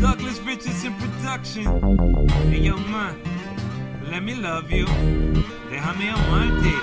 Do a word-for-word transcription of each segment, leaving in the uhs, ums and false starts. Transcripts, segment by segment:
Douglas Richardson production. Hey yo man, let me love you. Déjame amarte.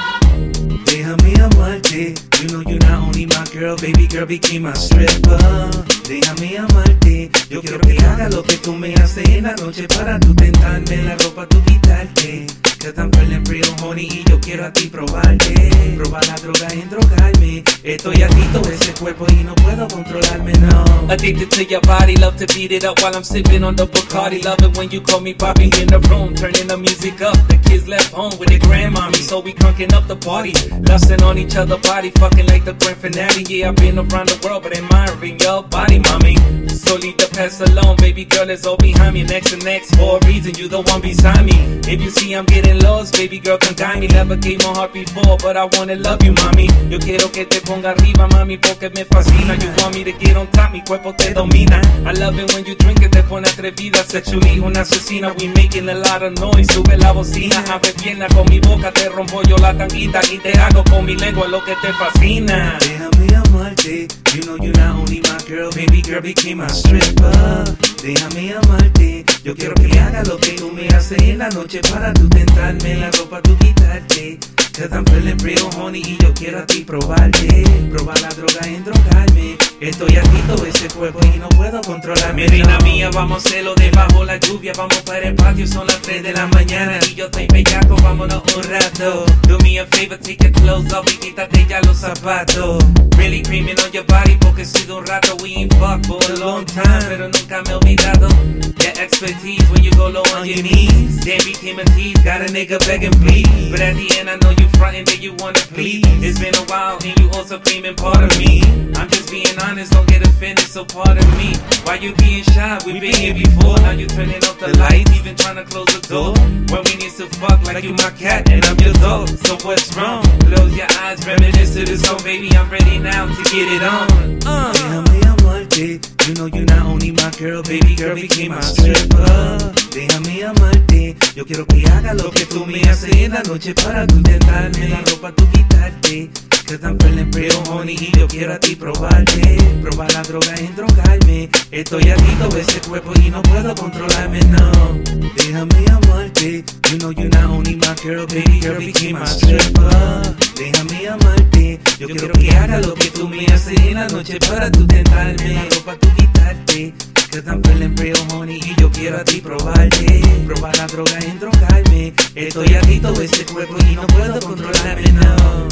Déjame amarte. You know you're not only my girl, baby girl became my stripper. Déjame amarte. Yo quiero que haga lo que tú me haces en la noche para tú tentarme la ropa, tú quitarte. Que tan feeling real honey y yo quiero a ti probarte. Probar la droga y drogarme. Estoy adicto a ese cuerpo y no puedo controlarme, no. Addicted to your body, love to beat it up while I'm sipping on the Bacardi. Love it when you call me popping in the room, turning the music up. The kids left home with their grandmommy, so we crunking up the party. Lusting on each other body, fucking like the grand finale. Yeah, I've been around the world, but admiring your body, mommy. So leave the past alone, baby girl, it's all behind me. Next and next, for a reason, you the one beside me. If you see I'm getting lost, baby girl, come guide me. Never gave my heart before, but I wanna love you, mami. Yo quiero que te ponga arriba, mami, porque me fascina. You want me to get on top, mi cuerpo te domina. I love it when you drink it, te pone atrevida. Sexually una asesina, we making a lot of noise. Sube la bocina, abre pierna con mi boca, te rompo yo la tanguita y te hago con mi lengua lo que te fascina. Déjame amarte. You know you're not only my girl, baby girl became my stripper. Déjame amarte. Yo quiero que haga lo que tú me haces en la noche para tú tentarme la ropa, tú quitarte. Cause I'm feeling real honey y yo quiero a ti probarte. Probar la droga y drogarme. Estoy adicto a ese cuerpo y no puedo controlarme. Mi reina mía, vamos a hacerlo debajo la lluvia. Vamos para el patio, son las tres de la mañana y yo estoy bellaco, vámonos un rato. Do me a favor, take your clothes off y quítate ya los zapatos. Really creaming on your body porque sido un rato. We ain't fucked for a long time, pero nunca me he olvidado. Your expertise when you go low on your knees. Then became a tease, got a nigga begging please. But at the end I know you frontin' that you wanna please. It's been a while and you also claiming part of me. I'm just being honest, don't get offended, so pardon me. Why you being shy? We've been here before. Now you turning off the lights, even trying to close the door. When we need to fuck like you my cat and I'm your dog. So what's wrong? Close your eyes, reminisce to the song, baby. I'm ready now to get it on. Uh. Déjame amarte. You know you're not only my girl, baby girl became my stripper. Déjame amarte. Yo quiero que haga lo que tú me haces en la noche para tú tentarme la ropa, tú quitarte. Cause I'm feeling real honey y yo quiero a ti probarte. Probar la droga y drogarme. Estoy adicto a ese cuerpo y no puedo controlarme, no. Déjame amarte. You know you're not only my girl, baby girl became my stripper. Déjame amarte. Yo quiero que haga lo que tú me haces en la noche para tú tentarme la ropa, tú quitarte. Cause I'm feeling real honey y yo quiero a ti probarte. Probar la droga y drogarme. Estoy adicto a ese cuerpo y no puedo controlarme, no.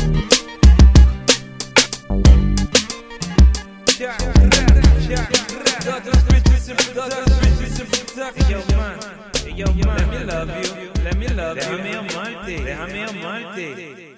Douglas Richardson production. Hey yo man, hey yo man, let me love you. Let me love you. Déjame amarte. Déjame amarte.